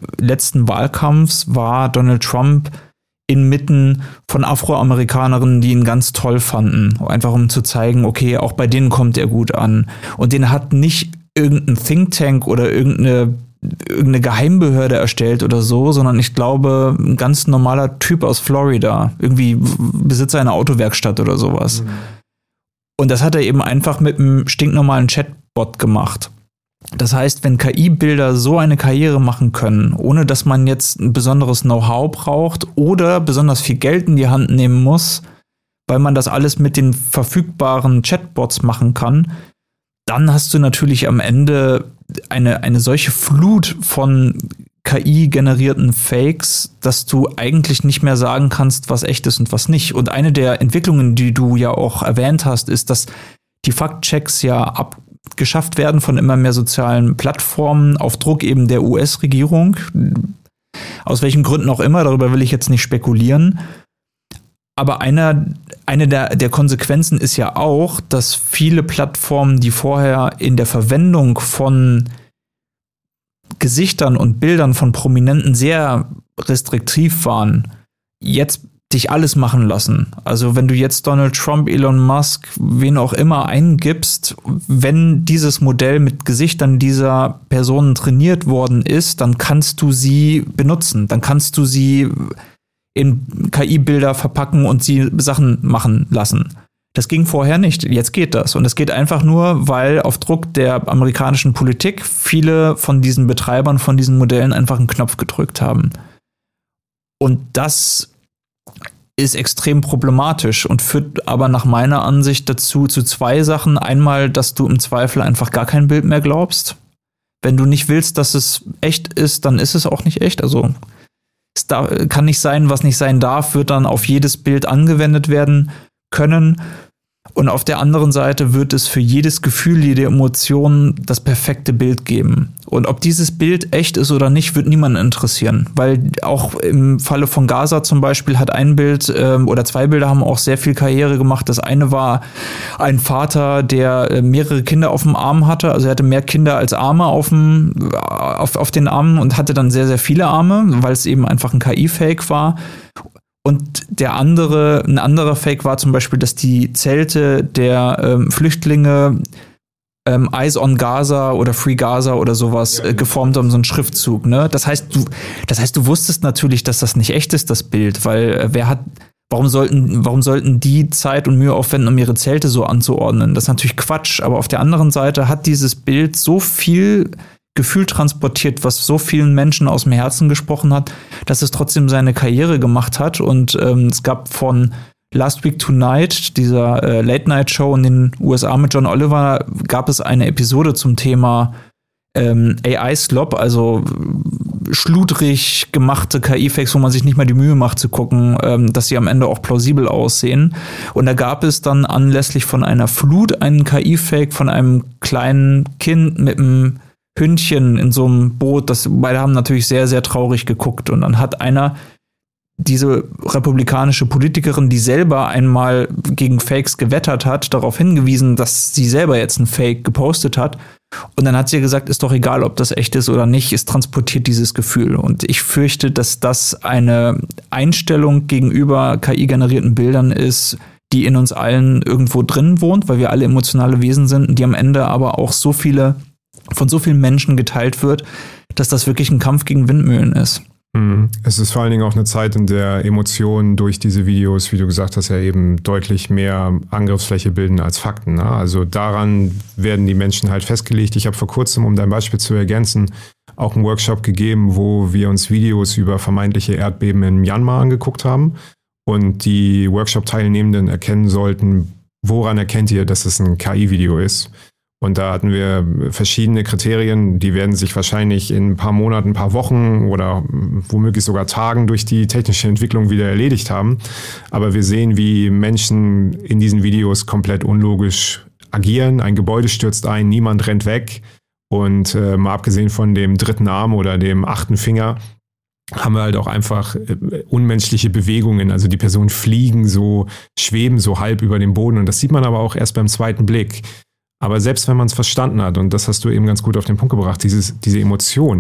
letzten Wahlkampfs war Donald Trump inmitten von Afroamerikanerinnen, die ihn ganz toll fanden. Einfach um zu zeigen, okay, auch bei denen kommt er gut an. Und den hat nicht irgendein Think Tank oder irgendeine Geheimbehörde erstellt oder so, sondern ich glaube, ein ganz normaler Typ aus Florida, irgendwie Besitzer einer Autowerkstatt oder sowas. Und das hat er eben einfach mit einem stinknormalen Chatbot gemacht. Das heißt, wenn KI-Bilder so eine Karriere machen können, ohne dass man jetzt ein besonderes Know-how braucht oder besonders viel Geld in die Hand nehmen muss, weil man das alles mit den verfügbaren Chatbots machen kann, dann hast du natürlich am Ende eine solche Flut von KI-generierten Fakes, dass du eigentlich nicht mehr sagen kannst, was echt ist und was nicht. Und eine der Entwicklungen, die du ja auch erwähnt hast, ist, dass die Faktchecks ja abgeschafft werden von immer mehr sozialen Plattformen auf Druck eben der US-Regierung. Aus welchen Gründen auch immer, darüber will ich jetzt nicht spekulieren. Aber eine der Konsequenzen ist ja auch, dass viele Plattformen, die vorher in der Verwendung von Gesichtern und Bildern von Prominenten sehr restriktiv waren, jetzt dich alles machen lassen. Also wenn du jetzt Donald Trump, Elon Musk, wen auch immer eingibst, wenn dieses Modell mit Gesichtern dieser Personen trainiert worden ist, dann kannst du sie benutzen. Dann kannst du sie in KI-Bilder verpacken und sie Sachen machen lassen. Das ging vorher nicht. Jetzt geht das. Und es geht einfach nur, weil auf Druck der amerikanischen Politik viele von diesen Betreibern von diesen Modellen einfach einen Knopf gedrückt haben. Und das ist extrem problematisch und führt aber nach meiner Ansicht dazu zu zwei Sachen. Einmal, dass du im Zweifel einfach gar kein Bild mehr glaubst. Wenn du nicht willst, dass es echt ist, dann ist es auch nicht echt. Also es kann nicht sein, was nicht sein darf, wird dann auf jedes Bild angewendet werden können. Und auf der anderen Seite wird es für jedes Gefühl, jede Emotion das perfekte Bild geben. Und ob dieses Bild echt ist oder nicht, wird niemanden interessieren. Weil auch im Falle von Gaza zum Beispiel hat ein Bild oder zwei Bilder haben auch sehr viel Karriere gemacht. Das eine war ein Vater, der mehrere Kinder auf dem Arm hatte. Also er hatte mehr Kinder als Arme auf den Armen und hatte dann sehr, sehr viele Arme, weil es eben einfach ein KI-Fake war. Und ein anderer Fake war zum Beispiel, dass die Zelte der Flüchtlinge Eyes on Gaza oder Free Gaza oder sowas geformt haben, so ein Schriftzug. Ne? Das heißt, du wusstest natürlich, dass das nicht echt ist, das Bild, weil warum sollten die Zeit und Mühe aufwenden, um ihre Zelte so anzuordnen? Das ist natürlich Quatsch, aber auf der anderen Seite hat dieses Bild so viel Gefühl transportiert, was so vielen Menschen aus dem Herzen gesprochen hat, dass es trotzdem seine Karriere gemacht hat. Und es gab von Last Week Tonight, dieser Late-Night-Show in den USA mit John Oliver, gab es eine Episode zum Thema AI-Slop, also schludrig gemachte KI-Fakes, wo man sich nicht mal die Mühe macht zu gucken, dass sie am Ende auch plausibel aussehen. Und da gab es dann anlässlich von einer Flut einen KI-Fake von einem kleinen Kind mit einem Hündchen in so einem Boot, beide haben natürlich sehr, sehr traurig geguckt. Und dann hat diese republikanische Politikerin, die selber einmal gegen Fakes gewettert hat, darauf hingewiesen, dass sie selber jetzt ein Fake gepostet hat. Und dann hat sie gesagt, ist doch egal, ob das echt ist oder nicht, es transportiert dieses Gefühl. Und ich fürchte, dass das eine Einstellung gegenüber KI-generierten Bildern ist, die in uns allen irgendwo drin wohnt, weil wir alle emotionale Wesen sind, die am Ende aber auch von so vielen Menschen geteilt wird, dass das wirklich ein Kampf gegen Windmühlen ist. Es ist vor allen Dingen auch eine Zeit, in der Emotionen durch diese Videos, wie du gesagt hast, ja eben deutlich mehr Angriffsfläche bilden als Fakten. Ne? Also daran werden die Menschen halt festgelegt. Ich habe vor kurzem, um dein Beispiel zu ergänzen, auch einen Workshop gegeben, wo wir uns Videos über vermeintliche Erdbeben in Myanmar angeguckt haben und die Workshop-Teilnehmenden erkennen sollten, woran erkennt ihr, dass es ein KI-Video ist? Und da hatten wir verschiedene Kriterien, die werden sich wahrscheinlich in ein paar Monaten, ein paar Wochen oder womöglich sogar Tagen durch die technische Entwicklung wieder erledigt haben. Aber wir sehen, wie Menschen in diesen Videos komplett unlogisch agieren. Ein Gebäude stürzt ein, niemand rennt weg. Und mal abgesehen von dem dritten Arm oder dem 8. Finger, haben wir halt auch einfach unmenschliche Bewegungen. Also die Personen fliegen so, schweben so halb über dem Boden. Und das sieht man aber auch erst beim zweiten Blick. Aber selbst wenn man es verstanden hat, und das hast du eben ganz gut auf den Punkt gebracht, diese Emotion,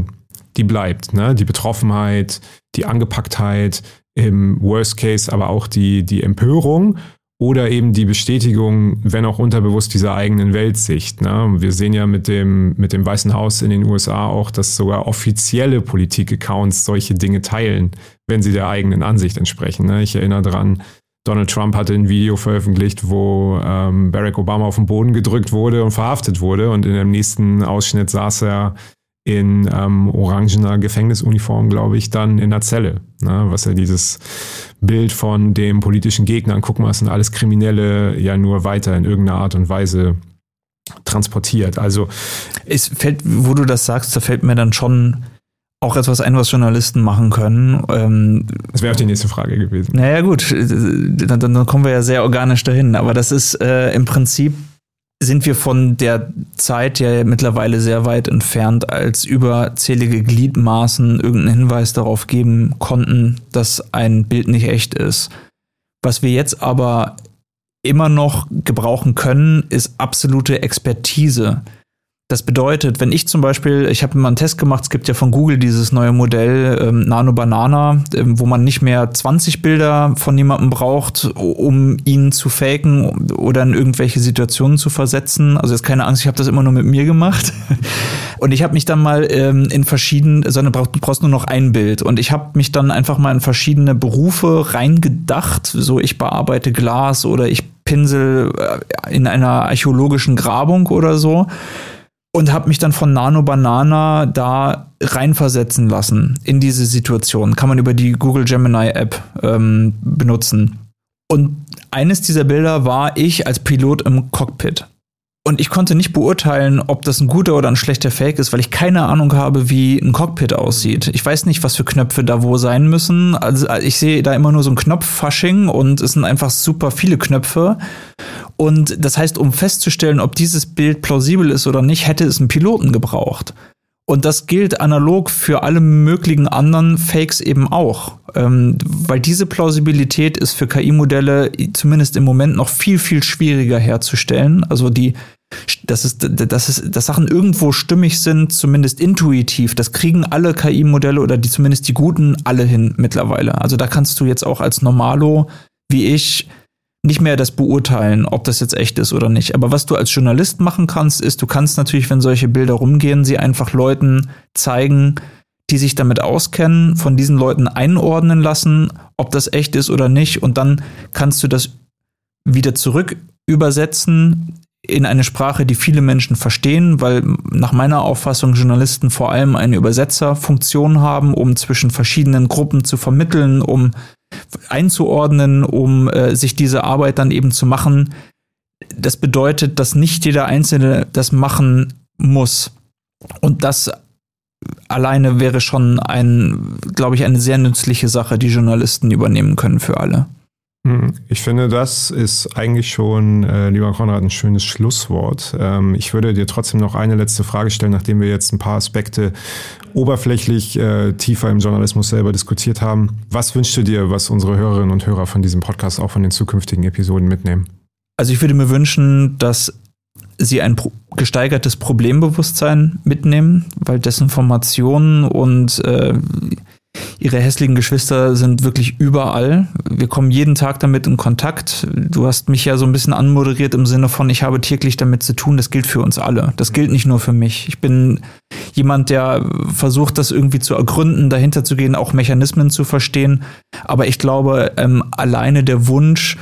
die bleibt. Ne? Die Betroffenheit, die Angepacktheit, im Worst Case aber auch die Empörung oder eben die Bestätigung, wenn auch unterbewusst, dieser eigenen Weltsicht. Ne? Wir sehen ja mit dem Weißen Haus in den USA auch, dass sogar offizielle Politik-Accounts solche Dinge teilen, wenn sie der eigenen Ansicht entsprechen. Ne? Ich erinnere daran, Donald Trump hatte ein Video veröffentlicht, wo Barack Obama auf den Boden gedrückt wurde und verhaftet wurde. Und in dem nächsten Ausschnitt saß er in orangener Gefängnisuniform, glaube ich, dann in der Zelle. Ne? Was ja dieses Bild von dem politischen Gegner, guck mal, es sind alles Kriminelle, ja nur weiter in irgendeiner Art und Weise transportiert. Also es fällt, wo du das sagst, da fällt mir dann schon auch etwas ein, was Journalisten machen können. Das wäre auch die nächste Frage gewesen. Naja gut, dann kommen wir ja sehr organisch dahin. Aber das ist im Prinzip, sind wir von der Zeit ja mittlerweile sehr weit entfernt, als überzählige Gliedmaßen irgendeinen Hinweis darauf geben konnten, dass ein Bild nicht echt ist. Was wir jetzt aber immer noch gebrauchen können, ist absolute Expertise. Das bedeutet, wenn ich zum Beispiel, ich habe mal einen Test gemacht, es gibt ja von Google dieses neue Modell Nano Banana, wo man nicht mehr 20 Bilder von jemandem braucht, um ihn zu faken oder in irgendwelche Situationen zu versetzen. Also jetzt keine Angst, ich habe das immer nur mit mir gemacht. Und ich habe mich dann mal in verschiedene, sondern du brauchst nur noch ein Bild. Und ich habe mich dann einfach mal in verschiedene Berufe reingedacht. So, ich bearbeite Glas oder ich pinsel in einer archäologischen Grabung oder so. Und habe mich dann von Nano Banana da reinversetzen lassen in diese Situation. Kann man über die Google Gemini App benutzen. Und eines dieser Bilder war ich als Pilot im Cockpit. Und ich konnte nicht beurteilen, ob das ein guter oder ein schlechter Fake ist, weil ich keine Ahnung habe, wie ein Cockpit aussieht. Ich weiß nicht, was für Knöpfe da wo sein müssen. Also ich sehe da immer nur so ein Knopffasching und es sind einfach super viele Knöpfe. Und das heißt, um festzustellen, ob dieses Bild plausibel ist oder nicht, hätte es einen Piloten gebraucht. Und das gilt analog für alle möglichen anderen Fakes eben auch. Weil diese Plausibilität ist für KI-Modelle zumindest im Moment noch viel, viel schwieriger herzustellen. Also dass Sachen irgendwo stimmig sind, zumindest intuitiv. Das kriegen alle KI-Modelle oder zumindest die guten alle hin mittlerweile. Also da kannst du jetzt auch als Normalo, wie ich, nicht mehr das beurteilen, ob das jetzt echt ist oder nicht. Aber was du als Journalist machen kannst, ist, du kannst natürlich, wenn solche Bilder rumgehen, sie einfach Leuten zeigen, die sich damit auskennen, von diesen Leuten einordnen lassen, ob das echt ist oder nicht. Und dann kannst du das wieder zurück übersetzen in eine Sprache, die viele Menschen verstehen, weil nach meiner Auffassung Journalisten vor allem eine Übersetzerfunktion haben, um zwischen verschiedenen Gruppen zu vermitteln, um einzuordnen, um sich diese Arbeit dann eben zu machen. Das bedeutet, dass nicht jeder Einzelne das machen muss. Und das alleine wäre schon glaube ich, eine sehr nützliche Sache, die Journalisten übernehmen können für alle. Ich finde, das ist eigentlich schon, lieber Konrad, ein schönes Schlusswort. Ich würde dir trotzdem noch eine letzte Frage stellen, nachdem wir jetzt ein paar Aspekte oberflächlich tiefer im Journalismus selber diskutiert haben. Was wünschst du dir, was unsere Hörerinnen und Hörer von diesem Podcast auch von den zukünftigen Episoden mitnehmen? Also ich würde mir wünschen, dass sie ein gesteigertes Problembewusstsein mitnehmen, weil Desinformationen und ihre hässlichen Geschwister sind wirklich überall. Wir kommen jeden Tag damit in Kontakt. Du hast mich ja so ein bisschen anmoderiert im Sinne von, ich habe täglich damit zu tun. Das gilt für uns alle. Das gilt nicht nur für mich. Ich bin jemand, der versucht, das irgendwie zu ergründen, dahinter zu gehen, auch Mechanismen zu verstehen. Aber ich glaube, alleine der Wunsch,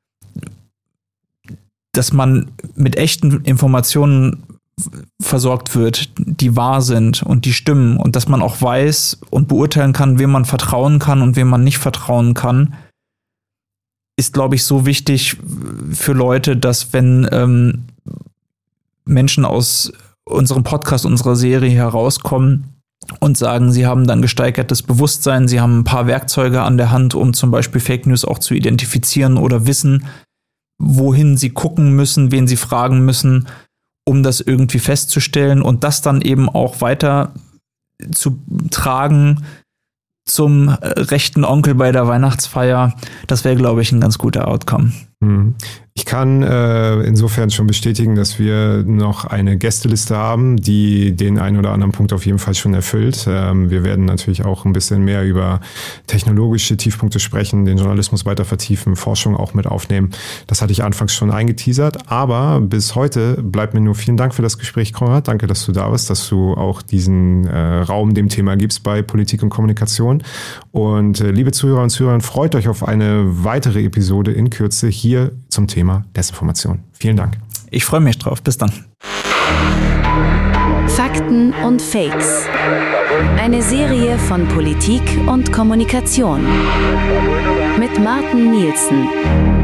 dass man mit echten Informationen versorgt wird, die wahr sind und die stimmen und dass man auch weiß und beurteilen kann, wem man vertrauen kann und wem man nicht vertrauen kann, ist, glaube ich, so wichtig für Leute, dass wenn Menschen aus unserem Podcast, unserer Serie herauskommen und sagen, sie haben dann gesteigertes Bewusstsein, sie haben ein paar Werkzeuge an der Hand, um zum Beispiel Fake News auch zu identifizieren oder wissen, wohin sie gucken müssen, wen sie fragen müssen, um das irgendwie festzustellen und das dann eben auch weiter zu tragen zum rechten Onkel bei der Weihnachtsfeier. Das wäre, glaube ich, ein ganz guter Outcome. Ich kann insofern schon bestätigen, dass wir noch eine Gästeliste haben, die den einen oder anderen Punkt auf jeden Fall schon erfüllt. Wir werden natürlich auch ein bisschen mehr über technologische Tiefpunkte sprechen, den Journalismus weiter vertiefen, Forschung auch mit aufnehmen. Das hatte ich anfangs schon eingeteasert, aber bis heute bleibt mir nur vielen Dank für das Gespräch, Konrad. Danke, dass du da bist, dass du auch diesen Raum dem Thema gibst bei Politik und Kommunikation. Und liebe Zuhörer und Zuhörer, freut euch auf eine weitere Episode in Kürze hier zum Thema Desinformation. Vielen Dank. Ich freue mich drauf. Bis dann. Fakten und Fakes. Eine Serie von Politik und Kommunikation. Mit Martin Nielsen.